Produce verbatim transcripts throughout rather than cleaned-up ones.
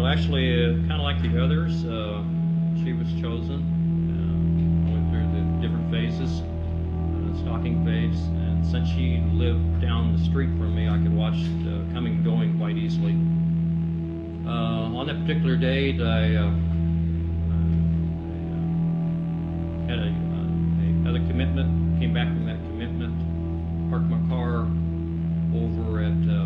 actually, uh, kind of like the others, uh, she was chosen. Uh, went through the different phases, uh, stalking phase, and since she lived down the street from me, I could watch the coming and going quite easily. Uh, on that particular date, I, uh, I uh, had a, uh, another commitment, came back from that commitment, parked my car over at uh,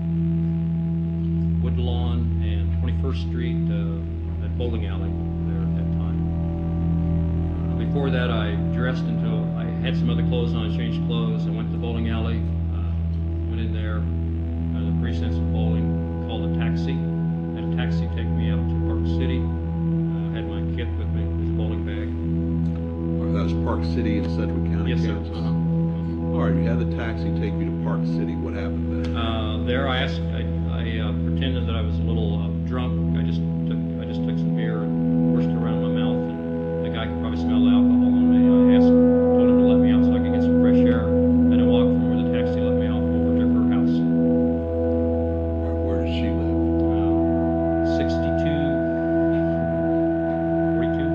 Woodlawn and twenty-first Street, uh, at bowling alley there at that time. Uh, before that, I dressed until I had some other clothes on, changed clothes, and went to the bowling alley. Uh, went in there, uh, the precincts of bowling, called a taxi. Had a taxi take me out to Park City. Uh, had my kit with me, it was a bowling bag. Or that was Park City in Sedgwick County, Yes, sir. Kansas. Uh-huh. All right, you had the taxi take you to Park City. What happened then? Uh, there, I asked, I, I uh, pretended that I was a little uh, drunk. I just took, I just took some beer and pushed it around my mouth, and the guy could probably smell the alcohol on me. I asked, told him to let me out so I could get some fresh air, and I walked from where the taxi let me off over to her house. All right, where does she live? Uh, sixty-two, forty-two,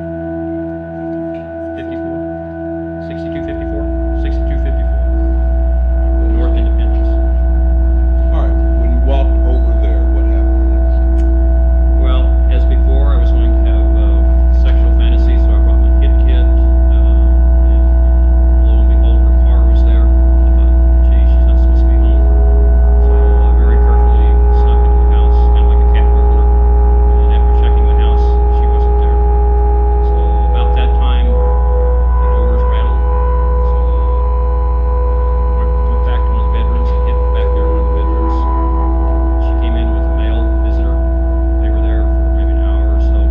fifty-four, sixty-two, fifty-four, sixty-two, fifty-four, North Independence. All right, when you walked over there, what happened next? Well, as before, I was going to have uh, sexual fantasies, so I brought my hit kit, uh, and lo and behold, her car was there. I thought, gee, she's not supposed to be home. So I very carefully snuck into the house, kind of like a cat burglar, and after checking the house, she wasn't there. So about that time, the doors rattled, so uh, went, went back to one of the bedrooms and hid back there in one of the bedrooms. She came in with a male visitor. They were there for maybe an hour or so.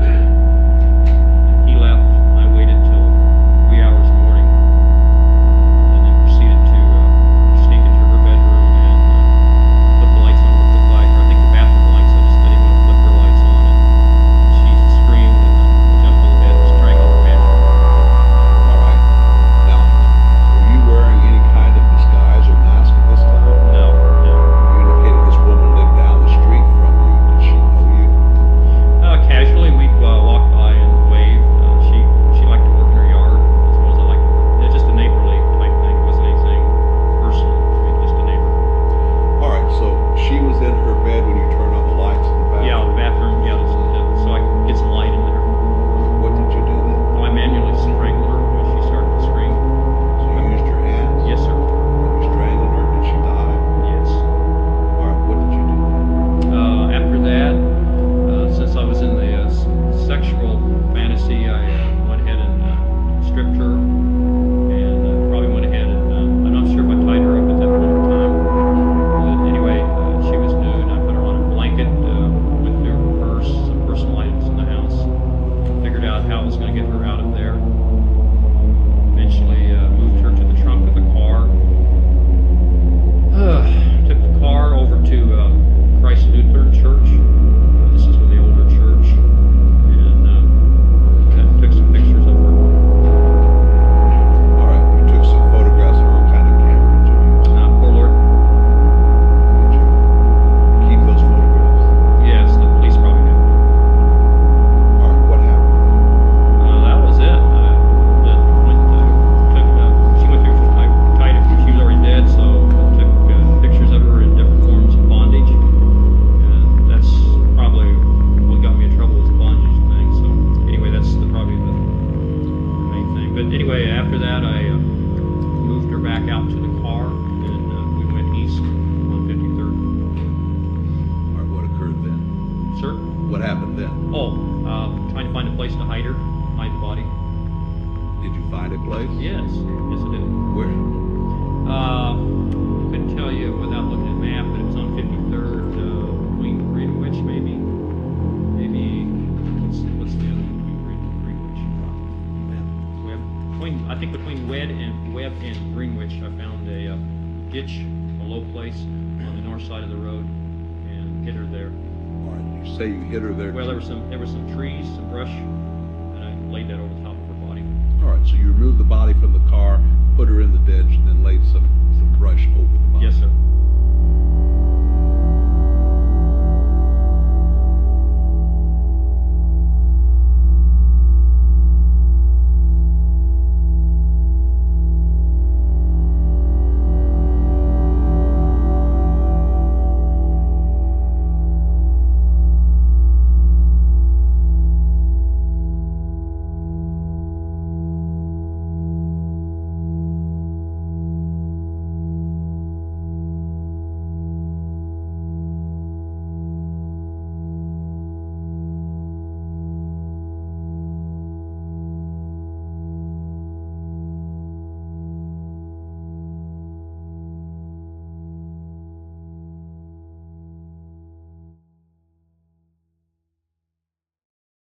He left. I waited till wee hours in the morning, and then proceeded to uh, sneak into her bedroom and uh, put the lights on real quick, like, or I think the bathroom lights. I just I didn't want to flip her lights on, and she screamed and uh, jumped on the bed and strangled her man. All right. Now, were you wearing any kind of disguise or mask at this time? No, no. You indicated this woman lived down the street from you. Did she know you? Uh, casually, we'd uh, walk by and wave. Uh, she she liked to work in her yard as well as I liked to work. It's just a neighborly type thing. It wasn't anything personal. I mean, just a neighbor. All right, so she was in her bed when you turned on the lights in the bathroom. Yeah, the bathroom. Yeah, just, uh, so I could get some light in there. What did you do then? So I manually strangled her when she started to scream. So you used your hands? Yes, sir. You strangled her. Did she die? Yes. All right, what did you do then? Uh, after that, uh, since I was in the uh, s- sexual fantasy, I uh, went ahead and uh, stripped her, and uh, probably went ahead and uh, I'm not sure if I tied her up at that point in time. But anyway, uh, she was nude. I put her on a blanket, uh, went through her purse, some personal items in the house, figured out how I was going to get her out of there. Eventually, uh, moved her to the trunk of the car. Uh, took the car over to uh, Christ Lutheran Church. Uh, this is with the older church, and uh, that- took some pictures of her. All right, you took some photographs of her. What kind of camera did you use? Uh, poor Lord. Did you keep those photographs? Yes, the police probably did. All right, what happened? Uh, that was it. Uh, that went, uh, took, uh, she went through, I tied her, she was already dead, so I took uh, pictures of her in different forms of bondage. And that's probably what got me in trouble was the bondage thing. So anyway, that's the, probably the, the main thing. But anyway, after that, I uh, moved her back out to the car, and uh, we went east on fifty-third. All right, what occurred then? Sir? What happened then? Oh, uh, trying to find a place to hide her, hide the body. Did you find a place? Yes, yes I did. Where? Uh, couldn't tell you without looking at the map, but it was on fifty-third, uh, between Greenwich, maybe. Maybe, what's, what's the other one between Green- Greenwich? Webb. Between, I think between Webb and Webb and Greenwich, I found a uh, ditch, a low place on the north side of the road, and hit her there. All right, you say you hit her there. Well, there were some, there were some trees, some brush, and I laid that over the top of her body. All right, so you removed the body from the car, put her in the ditch, and then laid some, some brush over the body. Yes, sir.